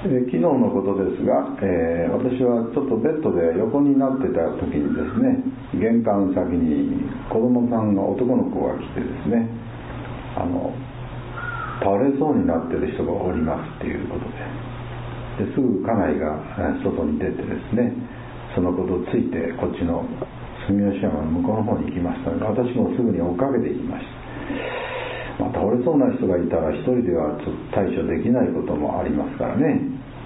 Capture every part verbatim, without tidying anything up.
えー、昨日のことですが、えー、私はちょっとベッドで横になってた時にですね、玄関先に子供さんが男の子が来てですね、あの倒れそうになってる人がおりますっていうことで、ですぐ家内が外に出てですね、そのことをついてこっちの住吉山の向こうの方に行きましたので、私もすぐに追っかけていきました。まあ、倒れそうな人がいたら一人ではちょっと対処できないこともありますからね。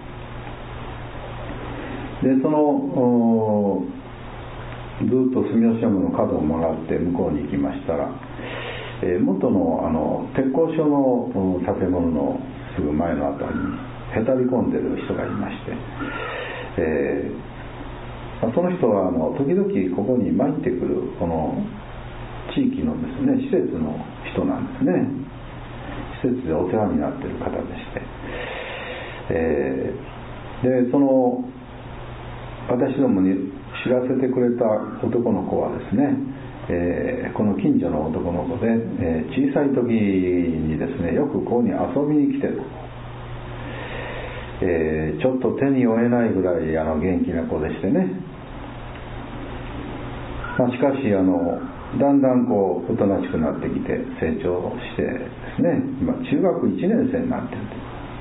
でそのずっと住吉山の角を曲がって向こうに行きましたら、えー、元の、あの鉄工所の建物のすぐ前のあたりにへたり込んでる人がいまして、えー、その人はあの時々ここに参ってくるこの地域のですね、施設の人なんですね。施設でお世話になっている方でして、えー、でその私どもに知らせてくれた男の子はですね、えー、この近所の男の子で、えー、小さい時にですね、よくここに遊びに来てる、えー、ちょっと手に負えないぐらいあの元気な子でしてね、まあ、しかしあのだんだんこうおとなしくなってきて成長してですね、今中学いちねん生になってる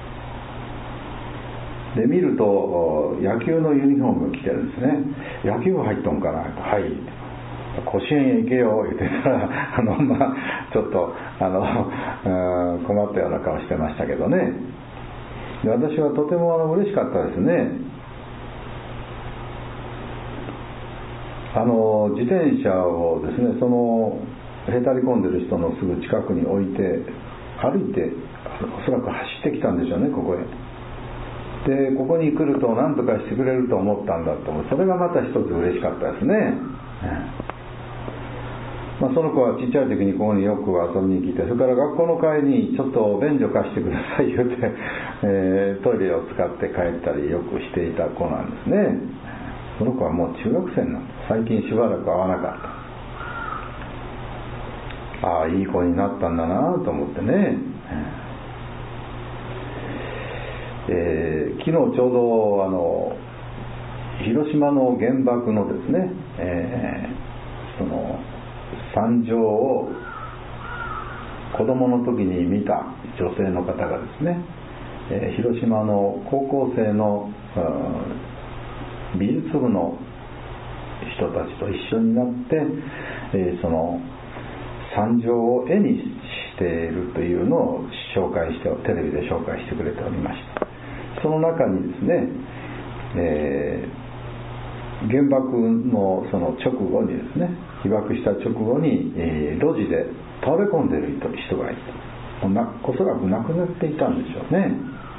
で、見ると野球のユニフォームを着てるんですね。野球部入っとんかなと、はい、甲子園へ行けよ言ってたら、あのまあちょっとあの困ったような顔してましたけどね。で私はとてもあの嬉しかったですね。あの自転車をですね、そのへたり込んでる人のすぐ近くに置いて歩いて、おそらく走ってきたんでしょうね、ここへ。でここに来ると何とかしてくれると思ったんだと、それがまた一つ嬉しかったですね。まあ、その子はちっちゃい時にここによく遊びに来て、それから学校の帰りにちょっと便所貸してください言うて、えー、トイレを使って帰ったりよくしていた子なんですね。その子はもう中学生になって、最近しばらく会わなかった。ああいい子になったんだなと思ってね。えー、昨日ちょうどあの広島の原爆のですね、えー、その惨状を子供の時に見た女性の方がですね、えー、広島の高校生の美術部の人たちと一緒になって、えー、その惨状を絵にしているというのを紹介して、テレビで紹介してくれておりました。その中にですね、えー、原爆のその直後にですね、被爆した直後に、えー、路地で倒れ込んでいる人がいた。おそらく亡くなっていたんでしょうね。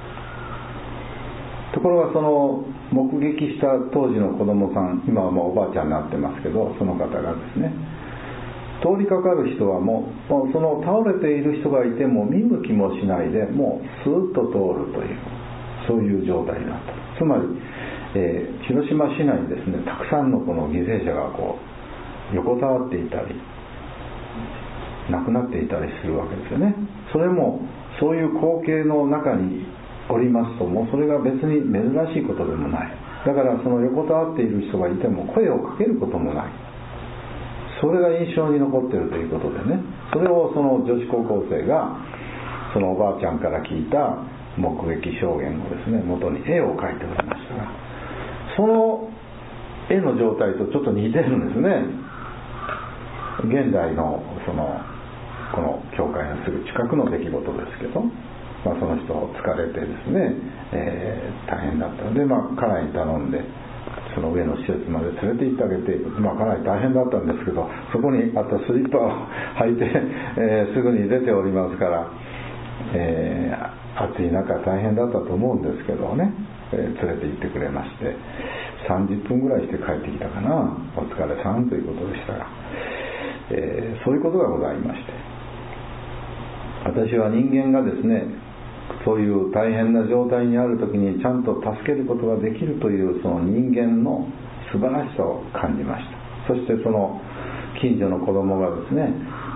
ところがその目撃した当時の子供さん、今はもうおばあちゃんになってますけど、その方がですね、通りかかる人はもう、もうその倒れている人がいても見向きもしないで、もうスーッと通るという、そういう状態だった。つまり、えー、広島市内にですね、たくさんのこの犠牲者がこう横たわっていたり亡くなっていたりするわけですよね。それもそういう光景の中におりますと、もうそれが別に珍しいことでもない。だからその横たわっている人がいても声をかけることもない。それが印象に残っているということでね、それをその女子高校生がそのおばあちゃんから聞いた目撃証言をですね、元に絵を描いておりましたが、その絵の状態とちょっと似てるんですね。現代のそのこの教会のすぐ近くの出来事ですけど、まあ、その人を疲れてですね、えー、大変だったので、まあ、家内に頼んでその上の施設まで連れて行ってあげて、まあ、かなり大変だったんですけど、そこにあったスリッパを履いて、えー、すぐに出ておりますから、えー、暑い中大変だったと思うんですけどね、えー、連れて行ってくれまして、さんじゅっぷんぐらいして帰ってきたかな。お疲れさんということでしたが、えー、そういうことがございまして、私は人間がですね、そういう大変な状態にあるときにちゃんと助けることができるというその人間の素晴らしさを感じました。そしてその近所の子供がですね、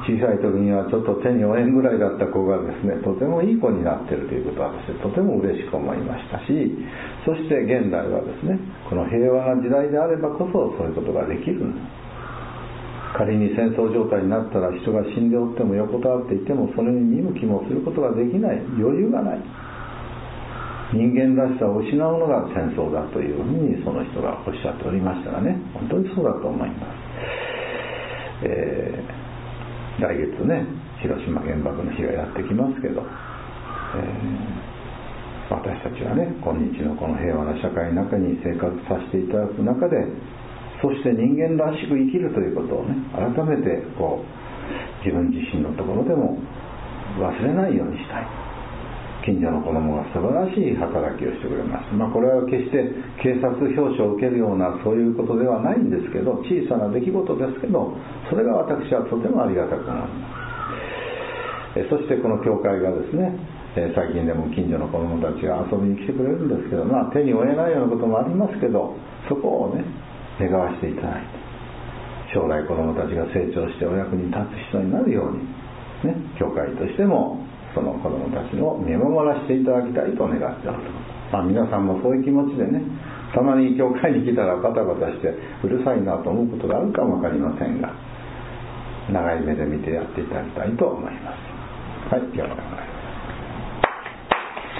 小さい時にはちょっと手に負えんぐらいだった子がですね、とてもいい子になっているということはですね、とても嬉しく思いましたし、そして現代はですね、この平和な時代であればこそそういうことができるんです。仮に戦争状態になったら人が死んでおっても横たわっていてもそれに見向きもすることができない、余裕がない、人間らしさを失うのが戦争だというふうにその人がおっしゃっておりましたらね、本当にそうだと思います。えー、来月ね、広島原爆の日がやってきますけど、えー、私たちはね、今日のこの平和な社会の中に生活させていただく中で、そして人間らしく生きるということをね、改めてこう自分自身のところでも忘れないようにしたい。近所の子供が素晴らしい働きをしてくれます。まあこれは決して警察表彰を受けるようなそういうことではないんですけど、小さな出来事ですけど、それが私はとてもありがたく思います。えそしてこの教会がですね、え最近でも近所の子供たちが遊びに来てくれるんですけど、まあ手に負えないようなこともありますけど、そこをね願わしていただいて、将来子どもたちが成長してお役に立つ人になるように、ね、教会としてもその子どもたちを見守らせていただきたいと願っておる。まあ、皆さんもそういう気持ちでね、たまに教会に来たらバタバタしてうるさいなと思うことがあるかもわかりませんが、長い目で見てやっていただきたいと思います。はい、今日は